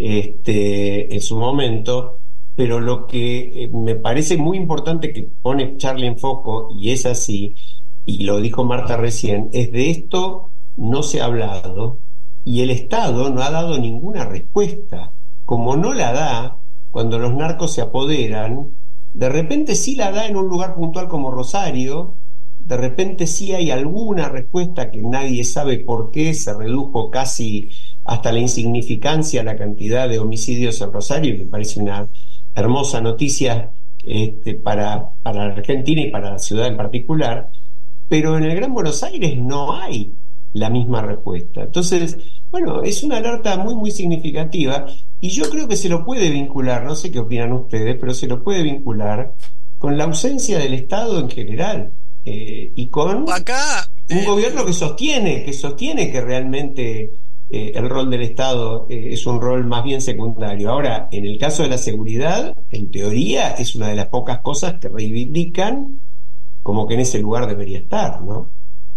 este, en su momento, pero lo que me parece muy importante que pone Charlie en foco, y es así, y lo dijo Marta recién, es de esto no se ha hablado y el Estado no ha dado ninguna respuesta. Como no la da cuando los narcos se apoderan, de repente sí la da en un lugar puntual como Rosario, de repente sí hay alguna respuesta que nadie sabe por qué se redujo casi hasta la insignificancia la cantidad de homicidios en Rosario, y me parece una hermosa noticia este, para, para Argentina y para la ciudad en particular. Pero en el Gran Buenos Aires no hay la misma respuesta. Entonces, bueno, es una alerta muy, muy significativa, y yo creo que se lo puede vincular, no sé qué opinan ustedes, pero se lo puede vincular con la ausencia del Estado en general, eh, y con Acá, un eh, gobierno que sostiene, que sostiene que realmente eh, el rol del Estado eh, es un rol más bien secundario. Ahora, en el caso de la seguridad, en teoría, es una de las pocas cosas que reivindican como que en ese lugar debería estar, ¿no?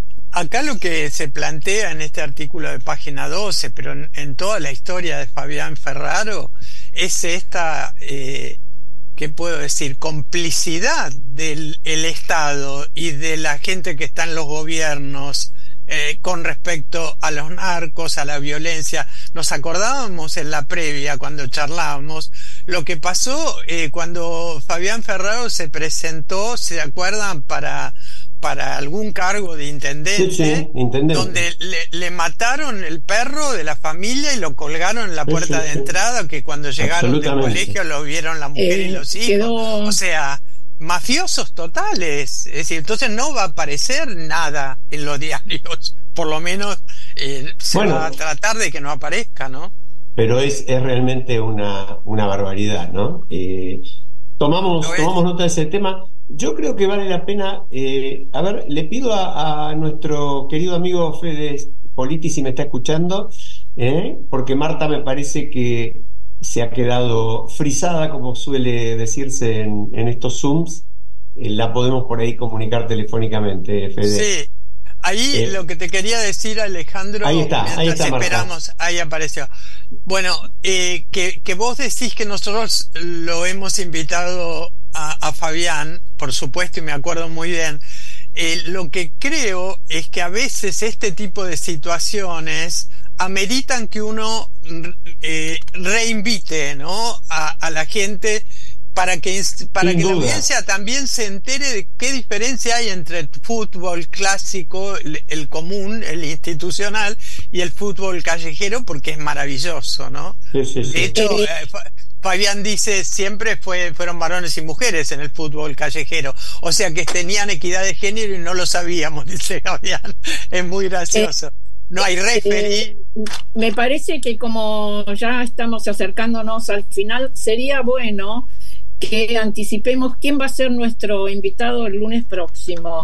Acá lo que se plantea en este artículo de página doce, pero en, en toda la historia de Fabián Ferraro, es esta, eh, ¿qué puedo decir?, complicidad del el Estado y de la gente que está en los gobiernos eh, con respecto a los narcos, a la violencia. Nos acordábamos en la previa, cuando charlábamos, lo que pasó eh, cuando Fabián Ferraro se presentó, ¿se acuerdan?, para, para algún cargo de intendente, sí, sí, intendente. donde le, le mataron el perro de la familia y lo colgaron en la puerta sí, sí, de entrada, que cuando llegaron del colegio lo vieron la mujer eh, y los hijos. Quedó... O sea, mafiosos totales. Es decir, entonces no va a aparecer nada en los diarios, por lo menos eh, se bueno, va a tratar de que no aparezca, ¿no? Pero es, es realmente una, una barbaridad, ¿no? Eh, tomamos, tomamos nota de ese tema. Yo creo que vale la pena, eh, a ver, le pido a, a nuestro querido amigo Fede Politi, si me está escuchando, eh, porque Marta me parece que se ha quedado frisada, como suele decirse en, en estos Zooms. Eh, la podemos por ahí comunicar telefónicamente, Fede. Sí. Ahí eh, lo que te quería decir, Alejandro, ahí está, mientras ahí está, esperamos, Marta. Ahí apareció. Bueno, eh, que, que vos decís que nosotros lo hemos invitado a, a Fabián, por supuesto, y me acuerdo muy bien. Eh, lo que creo es que a veces este tipo de situaciones ameritan que uno eh, reinvite, ¿no?, a, a la gente, para que para que la audiencia también se entere de qué diferencia hay entre el fútbol clásico, el, el común, el institucional, y el fútbol callejero, porque es maravilloso, ¿no? Sí, sí, sí. De hecho, eh, Fabián dice, siempre fue, fueron varones y mujeres en el fútbol callejero, o sea que tenían equidad de género y no lo sabíamos, dice Fabián. Es muy gracioso. Eh. No hay referee. Eh, me parece que como ya estamos acercándonos al final, sería bueno que anticipemos quién va a ser nuestro invitado el lunes próximo.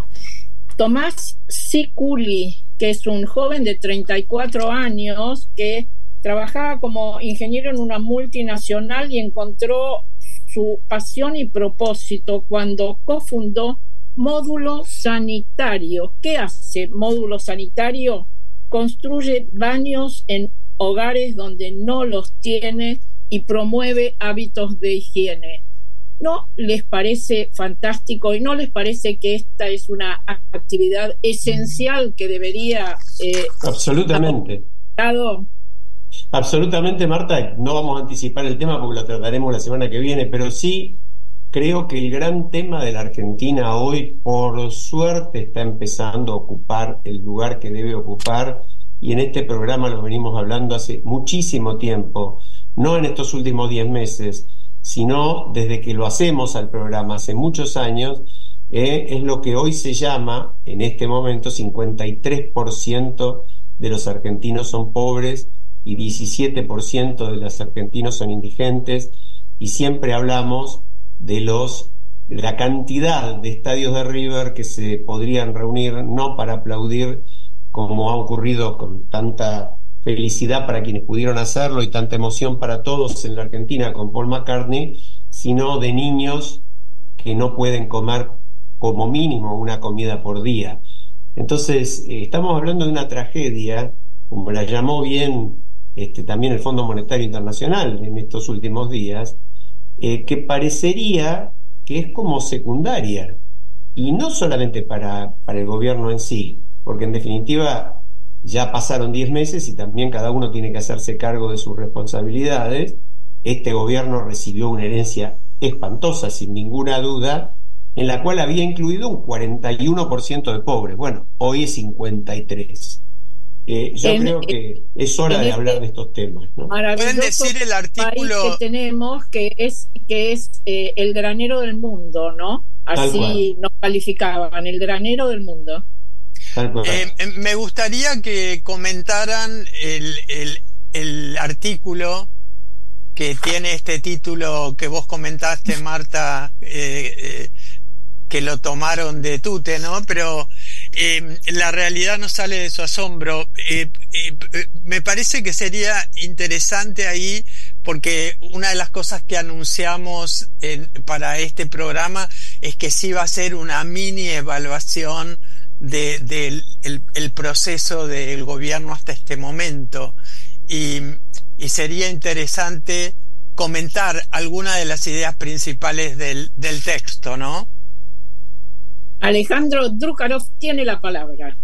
Tomás Siculi, que es un joven de treinta y cuatro años que trabajaba como ingeniero en una multinacional y encontró su pasión y propósito cuando cofundó Módulo Sanitario. ¿Qué hace Módulo Sanitario? Construye baños en hogares donde no los tiene y promueve hábitos de higiene. ¿No les parece fantástico y no les parece que esta es una actividad esencial que debería... Eh, Absolutamente. Dado? Absolutamente, Marta. No vamos a anticipar el tema porque lo trataremos la semana que viene, pero sí creo que el gran tema de la Argentina hoy, por suerte, está empezando a ocupar el lugar que debe ocupar, y en este programa lo venimos hablando hace muchísimo tiempo, no en estos últimos diez meses, sino desde que lo hacemos al programa hace muchos años. Eh, es lo que hoy se llama, en este momento, cincuenta y tres por ciento de los argentinos son pobres y diecisiete por ciento de los argentinos son indigentes, y siempre hablamos de los la cantidad de estadios de River que se podrían reunir, no para aplaudir como ha ocurrido con tanta felicidad para quienes pudieron hacerlo y tanta emoción para todos en la Argentina con Paul McCartney, sino de niños que no pueden comer como mínimo una comida por día. Entonces, eh, estamos hablando de una tragedia, como la llamó bien este, también el Fondo Monetario Internacional en estos últimos días, eh, que parecería que es como secundaria, y no solamente para, para el gobierno en sí, porque en definitiva ya pasaron diez meses y también cada uno tiene que hacerse cargo de sus responsabilidades. Este gobierno recibió una herencia espantosa, sin ninguna duda, en la cual había incluido un cuarenta y uno por ciento de pobres. Bueno, hoy es cincuenta y tres por ciento. Eh, yo en, creo que es hora de este hablar de estos temas, ¿no? Pueden decir el artículo país que tenemos, que es que es eh, el granero del mundo, ¿no? Así nos calificaban, el granero del mundo. Eh, me gustaría que comentaran el, el, el artículo que tiene este título que vos comentaste, Marta, eh, eh, que lo tomaron de tute, ¿no? Pero eh, la realidad no sale de su asombro. Eh, eh, me parece que sería interesante ahí, porque una de las cosas que anunciamos en, para este programa es que sí va a ser una mini evaluación de, de el, el proceso del gobierno hasta este momento, y, y sería interesante comentar algunas de las ideas principales del, del texto, ¿no? Alejandro Drukarov tiene la palabra.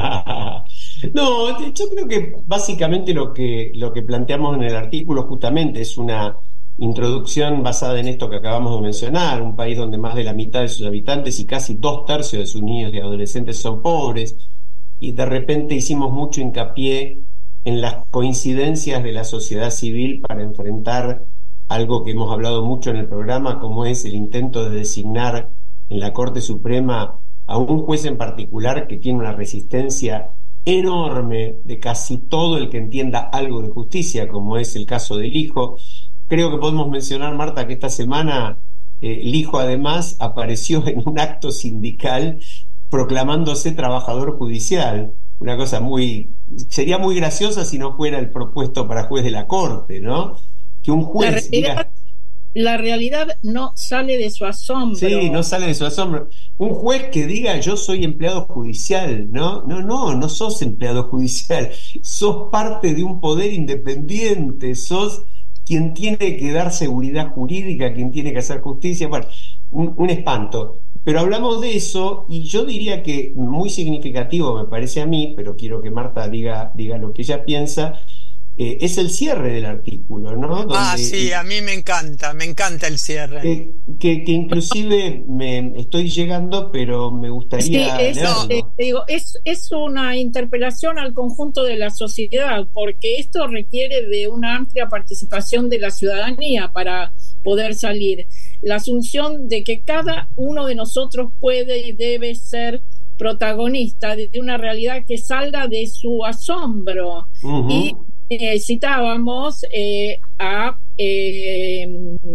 No, yo creo que básicamente lo que, lo que planteamos en el artículo justamente es una introducción basada en esto que acabamos de mencionar, un país donde más de la mitad de sus habitantes y casi dos tercios de sus niños y adolescentes son pobres, y de repente hicimos mucho hincapié en las coincidencias de la sociedad civil para enfrentar algo que hemos hablado mucho en el programa, como es el intento de designar en la Corte Suprema a un juez en particular que tiene una resistencia enorme de casi todo el que entienda algo de justicia, como es el caso del hijo. Creo que podemos mencionar, Marta, que esta semana eh, el hijo además apareció en un acto sindical proclamándose trabajador judicial. Una cosa muy... sería muy graciosa si no fuera el propuesto para juez de la Corte, ¿no? Que un juez... La realidad, diga... la realidad no sale de su asombro. Sí, no sale de su asombro. Un juez que diga yo soy empleado judicial, ¿no? No, no, no sos empleado judicial. Sos parte de un poder independiente, sos quien tiene que dar seguridad jurídica, quien tiene que hacer justicia. Bueno, un, un espanto. Pero hablamos de eso, y yo diría que muy significativo me parece a mí, pero quiero que Marta diga, diga lo que ella piensa, eh, es el cierre del artículo, ¿no? Donde, ah, sí, a mí me encanta, me encanta el cierre. Eh, que, que inclusive me estoy llegando, pero me gustaría sí, es, leerlo. Eh, digo, es, es una interpelación al conjunto de la sociedad, porque esto requiere de una amplia participación de la ciudadanía para poder salir. La asunción de que cada uno de nosotros puede y debe ser protagonista de una realidad que salga de su asombro. Uh-huh. Y eh, citábamos eh, a eh,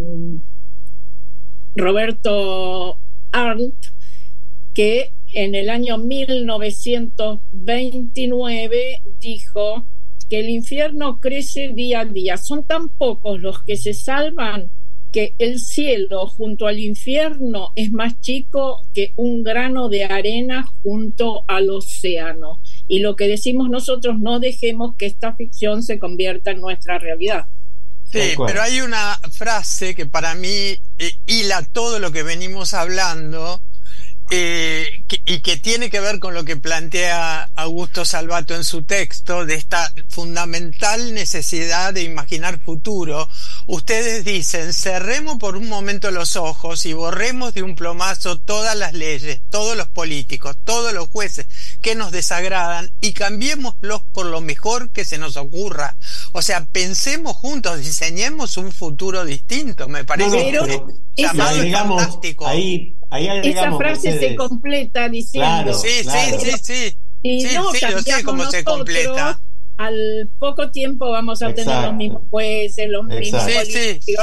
Roberto Arlt, que en el año mil novecientos veintinueve dijo que el infierno crece día a día. Son tan pocos los que se salvan que el cielo junto al infierno es más chico que un grano de arena junto al océano. Y lo que decimos nosotros, no dejemos que esta ficción se convierta en nuestra realidad. Sí, pero hay una frase que para mí eh, hila todo lo que venimos hablando, eh, que, y que tiene que ver con lo que plantea Augusto Salvato en su texto, de esta fundamental necesidad de imaginar futuro. Ustedes dicen, cerremos por un momento los ojos y borremos de un plumazo todas las leyes, todos los políticos, todos los jueces que nos desagradan, y cambiémoslos por lo mejor que se nos ocurra. O sea, pensemos juntos, diseñemos un futuro distinto, me parece. No, no, que llamado agregamos, fantástico. Ahí, ahí agregamos, esa frase Mercedes. Se completa diciendo. Claro, sí, claro. sí, sí, sí. Y sí, no, sí, yo sé cómo se completa. Al poco tiempo vamos a Exacto. tener los mismos jueces, los Exacto. mismos sí, políticos. Sí, sí.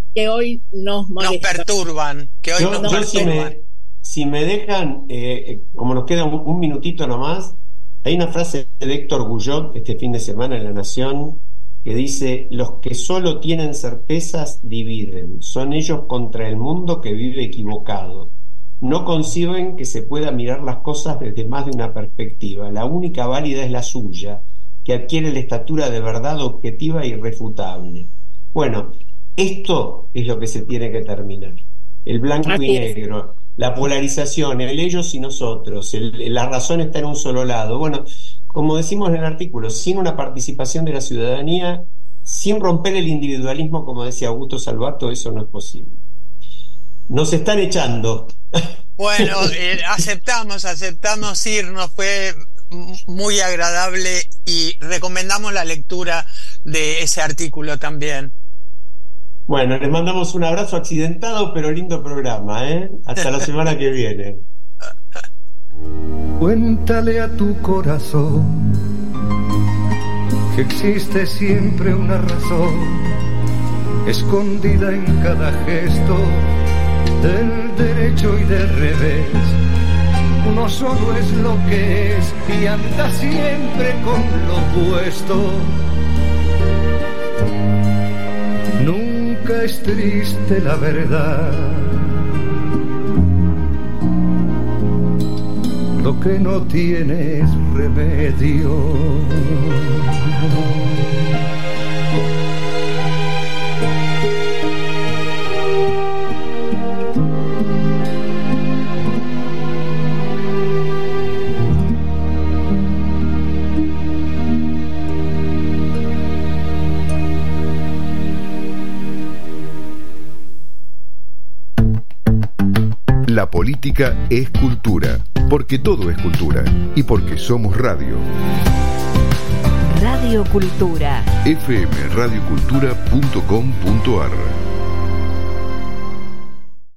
que hoy nos molestan. Nos perturban. Que hoy yo, nos yo perturban. si, me, si me dejan, eh, como nos queda un, un minutito nomás, hay una frase de Héctor Guyot este fin de semana en La Nación que dice: los que solo tienen certezas dividen, son ellos contra el mundo que vive equivocado. No conciben que se pueda mirar las cosas desde más de una perspectiva. La única válida es la suya, que adquiere la estatura de verdad objetiva e irrefutable. Bueno, esto es lo que se tiene que terminar. El blanco y negro, la polarización, el ellos y nosotros, el, la razón está en un solo lado. Bueno, como decimos en el artículo, sin una participación de la ciudadanía, sin romper el individualismo, como decía Augusto Salvato, eso no es posible. Nos están echando. Bueno, eh, aceptamos, aceptamos irnos, fue muy agradable y recomendamos la lectura de ese artículo también. Bueno, les mandamos un abrazo accidentado pero lindo programa, ¿eh? Hasta la semana que viene. Cuéntale a tu corazón que existe siempre una razón escondida en cada gesto del derecho y del revés. Uno solo es lo que es y anda siempre con lo opuesto. Nunca es triste la verdad. Lo que no tiene es remedio. La política es cultura, porque todo es cultura y porque somos radio. Radio Cultura. f m radio cultura punto com punto a r